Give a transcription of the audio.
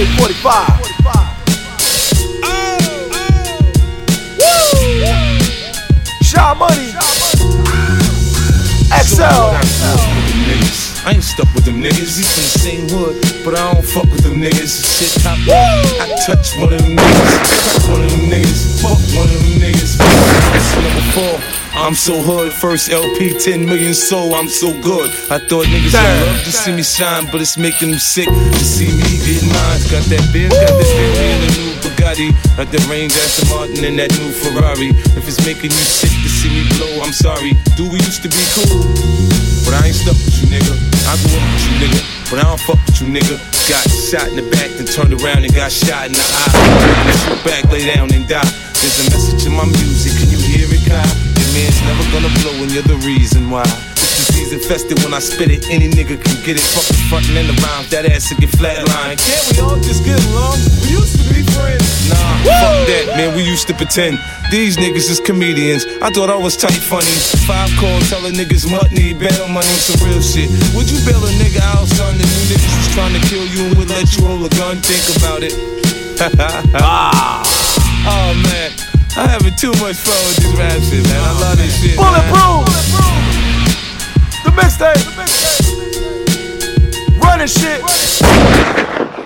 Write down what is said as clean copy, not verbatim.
AK-45. Shaw Money. XL. I ain't stuck with them niggas, we from the same hood, but I don't fuck with them niggas. Shit top, I touch one of them niggas, crack one of them niggas, fuck one of them niggas. That's number 4. I'm so hood, first LP, 10 million sold, I'm so good. I thought niggas would love to see me shine, but it's making them sick to see me getting mine. Got that Benz, got that Bentley and the new Bugatti, got that Range, Aston Martin and that new Ferrari. If it's making you sick to see me blow, I'm sorry. Dude, we used to be cool, but I ain't stuck with you, nigga. I grew up with you, nigga, but I don't fuck with you, nigga. Got shot in the back, then turned around and got shot in the eye. Shoot back, lay down and die. There's a message in my music, can you hear it, Kai? Your man's never gonna blow and you're the reason why. This disease infested when I spit it, any nigga can get it. Fuck the frontin' and the rhymes, that ass will get flatlined. Can't we all just get along? We used to be friends. Nah, fuck that, man, we used to pretend. These niggas is comedians, I thought I was tight funny. 5 calls telling niggas what need bail money on some real shit. Would you bail a nigga out, son? The new niggas was trying to kill you and would let you hold a gun, think about it. Oh man, I'm having too much fun with this rap shit, man. I love this shit. Bulletproof. The mixtape. Running shit.